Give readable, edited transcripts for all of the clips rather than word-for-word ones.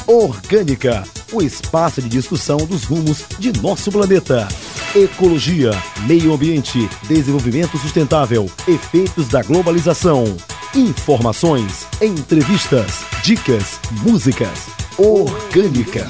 Orgânica, o espaço de discussão dos rumos de nosso planeta. Ecologia, meio ambiente, desenvolvimento sustentável, efeitos da globalização. Informações, entrevistas, dicas, músicas. Orgânica.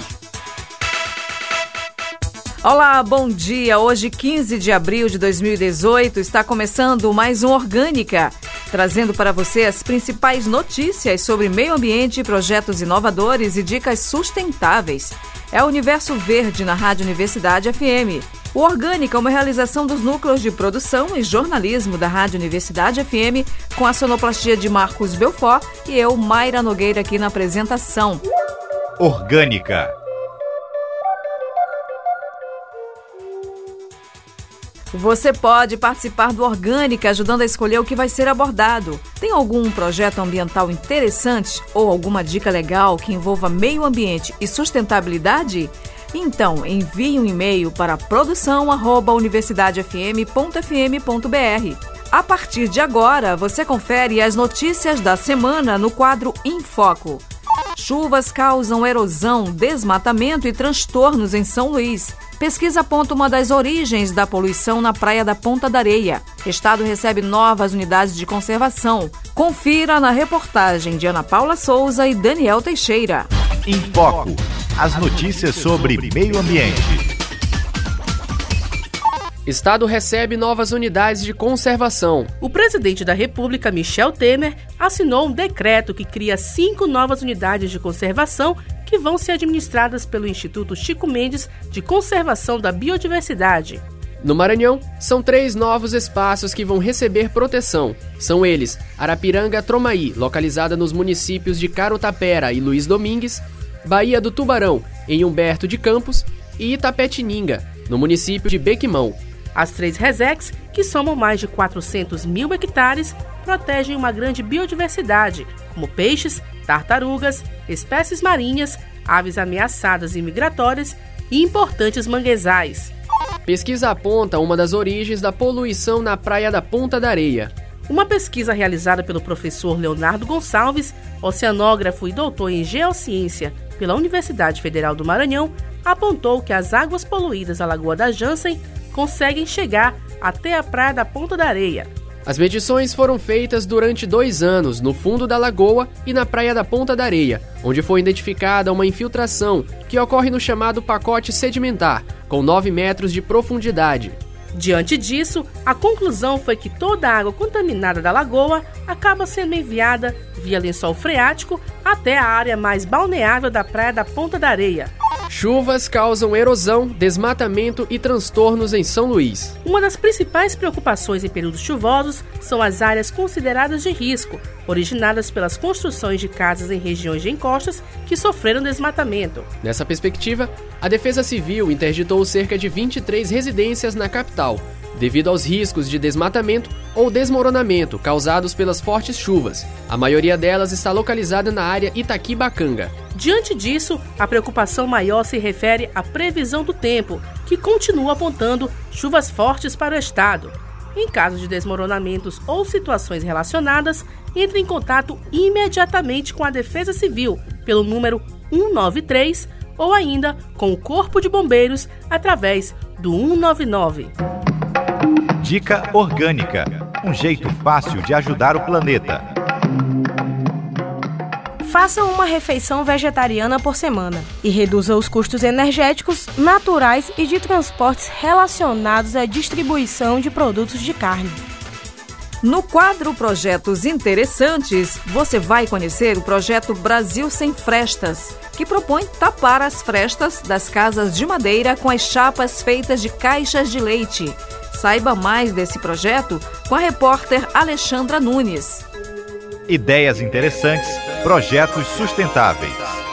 Olá, bom dia. Hoje, 15 de abril de 2018, está começando mais um Orgânica, trazendo para você as principais notícias sobre meio ambiente, projetos inovadores e dicas sustentáveis. É o Universo Verde na Rádio Universidade FM. O Orgânica é uma realização dos núcleos de produção e jornalismo da Rádio Universidade FM, com a sonoplastia de Marcos Belfort e eu, Mayra Nogueira, aqui na apresentação. Orgânica. Você pode participar do Orgânica ajudando a escolher o que vai ser abordado. Tem algum projeto ambiental interessante ou alguma dica legal que envolva meio ambiente e sustentabilidade? Então, envie um e-mail para produção@universidadefm.fm.br. A partir de agora, você confere as notícias da semana no quadro Em Foco. Chuvas causam erosão, desmatamento e transtornos em São Luís. Pesquisa aponta uma das origens da poluição na Praia da Ponta da Areia. Estado recebe novas unidades de conservação. Confira na reportagem de Ana Paula Souza e Daniel Teixeira. Em Foco, as notícias sobre meio ambiente. Estado recebe novas unidades de conservação. O presidente da República, Michel Temer, assinou um decreto que cria 5 novas unidades de conservação que vão ser administradas pelo Instituto Chico Mendes de Conservação da Biodiversidade. No Maranhão, são 3 novos espaços que vão receber proteção. São eles: Arapiranga Tromaí, localizada nos municípios de Carutapera e Luiz Domingues, Baía do Tubarão, em Humberto de Campos, e Itapetininga, no município de Bequimão. As 3 RESECs, que somam mais de 400 mil hectares, protegem uma grande biodiversidade, como peixes, tartarugas, espécies marinhas, aves ameaçadas e migratórias e importantes manguezais. Pesquisa aponta uma das origens da poluição na Praia da Ponta da Areia. Uma pesquisa realizada pelo professor Leonardo Gonçalves, oceanógrafo e doutor em geociência pela Universidade Federal do Maranhão, apontou que as águas poluídas da Lagoa da Jansen conseguem chegar até a Praia da Ponta da Areia. As medições foram feitas durante 2 anos no fundo da lagoa e na Praia da Ponta da Areia, onde foi identificada uma infiltração que ocorre no chamado pacote sedimentar, com 9 metros de profundidade. Diante disso, a conclusão foi que toda a água contaminada da lagoa acaba sendo enviada via lençol freático até a área mais balneável da Praia da Ponta da Areia. Chuvas causam erosão, desmatamento e transtornos em São Luís. Uma das principais preocupações em períodos chuvosos são as áreas consideradas de risco, originadas pelas construções de casas em regiões de encostas que sofreram desmatamento. Nessa perspectiva, a Defesa Civil interditou cerca de 23 residências na capital, devido aos riscos de desmatamento ou desmoronamento causados pelas fortes chuvas. A maioria delas está localizada na área Itaquibacanga. Diante disso, a preocupação maior se refere à previsão do tempo, que continua apontando chuvas fortes para o estado. Em caso de desmoronamentos ou situações relacionadas, entre em contato imediatamente com a Defesa Civil pelo número 193 ou ainda com o Corpo de Bombeiros através do 199. Dica Orgânica, um jeito fácil de ajudar o planeta. Faça uma refeição vegetariana por semana e reduza os custos energéticos, naturais e de transportes relacionados à distribuição de produtos de carne. No quadro Projetos Interessantes, você vai conhecer o projeto Brasil Sem Frestas, que propõe tapar as frestas das casas de madeira com as chapas feitas de caixas de leite. Saiba mais desse projeto com a repórter Alexandra Nunes. Ideias interessantes, projetos sustentáveis.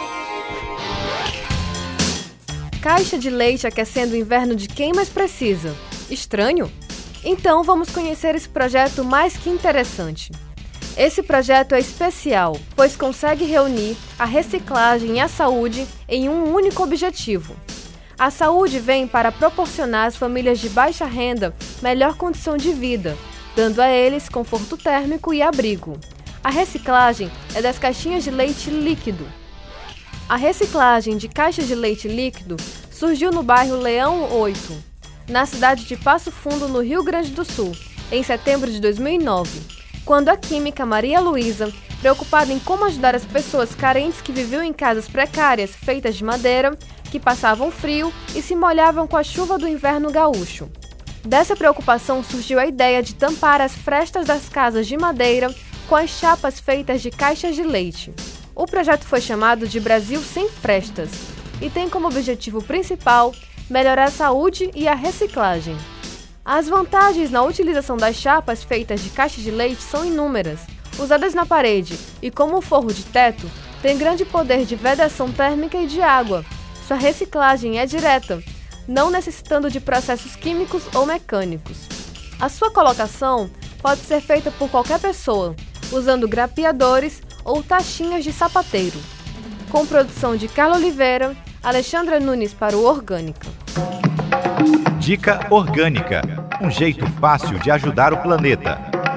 Caixa de leite aquecendo o inverno de quem mais precisa? Estranho? Então vamos conhecer esse projeto mais que interessante. Esse projeto é especial, pois consegue reunir a reciclagem e a saúde em um único objetivo. A saúde vem para proporcionar às famílias de baixa renda melhor condição de vida, dando a eles conforto térmico e abrigo. A reciclagem é das caixinhas de leite líquido. A reciclagem de caixas de leite líquido surgiu no bairro Leão 8, na cidade de Passo Fundo, no Rio Grande do Sul, em setembro de 2009, quando a química Maria Luísa, preocupada em como ajudar as pessoas carentes que viviam em casas precárias feitas de madeira, que passavam frio e se molhavam com a chuva do inverno gaúcho. Dessa preocupação surgiu a ideia de tampar as frestas das casas de madeira com as chapas feitas de caixas de leite. O projeto foi chamado de Brasil Sem Frestas e tem como objetivo principal melhorar a saúde e a reciclagem. As vantagens na utilização das chapas feitas de caixas de leite são inúmeras. Usadas na parede e como um forro de teto, tem grande poder de vedação térmica e de água. Sua reciclagem é direta, não necessitando de processos químicos ou mecânicos. A sua colocação pode ser feita por qualquer pessoa, usando grapeadores ou taxinhas de sapateiro. Com produção de Carla Oliveira, Alexandra Nunes para o Orgânica. Dica Orgânica, um jeito fácil de ajudar o planeta.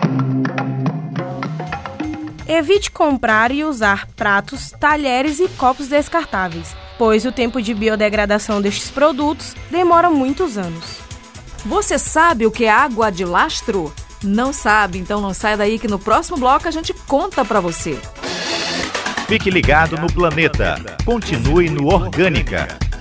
Evite comprar e usar pratos, talheres e copos descartáveis, pois o tempo de biodegradação destes produtos demora muitos anos. Você sabe o que é água de lastro? Não sabe? Então não saia daí que no próximo bloco a gente conta pra você. Fique ligado no planeta. Continue no Orgânica.